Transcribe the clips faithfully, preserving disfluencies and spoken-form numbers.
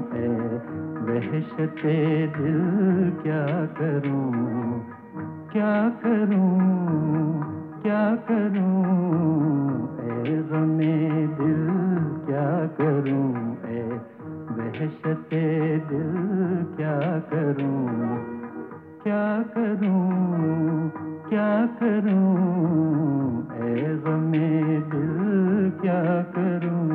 ए वहशते दिल क्या करूं, क्या करूं, क्या करूं ए गमे दिल क्या करूं, ए वहशते दिल क्या करूं, क्या करूं, क्या करूं ए गमे दिल क्या करूं।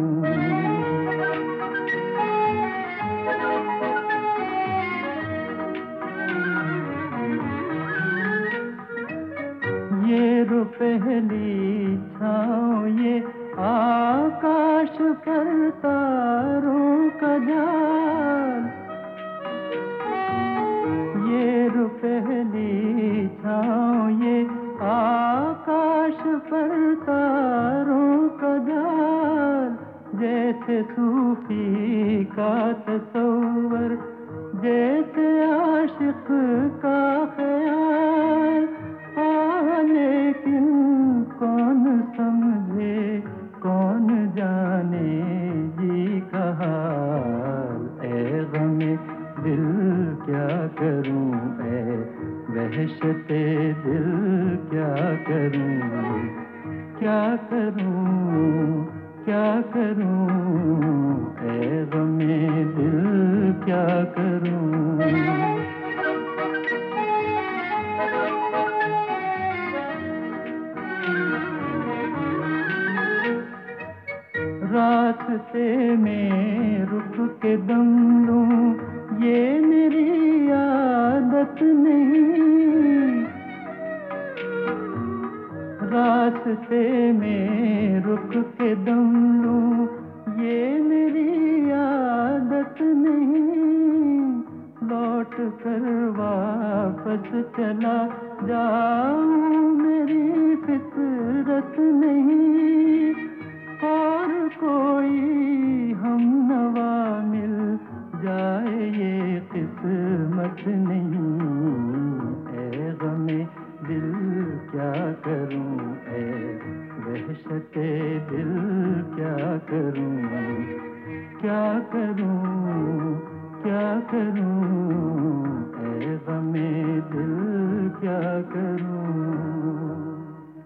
ये रो पहली छाँव ये आकाश पर तारों का जाल, ये रो पहली छाँव ये आकाश पर तारों का जाल, जैसे सूफी का तसव्वुर, जैसे आशिक का ख्याल। आ लेकिन कौन समझे, कौन जाने जी का हाल, ए गमे दिल क्या करूं, ए वहशते दिल क्या करूं, क्या करूं, क्या करूं ए गमे दिल क्या करूं। रास्ते में रुक के दम लूं ये मेरी आदत नहीं, रास्ते में रुक के दम लूं ये मेरी आदत नहीं, लौट कर वापस चला जाऊं मेरी फितरत नहीं, और कोई हम नवा मिल जाए ये किस्मत नहीं, ए गमे दिल क्या करूं, ए वहशते दिल क्या करूं, क्या करूं, क्या करूं ए गमे दिल क्या करूं।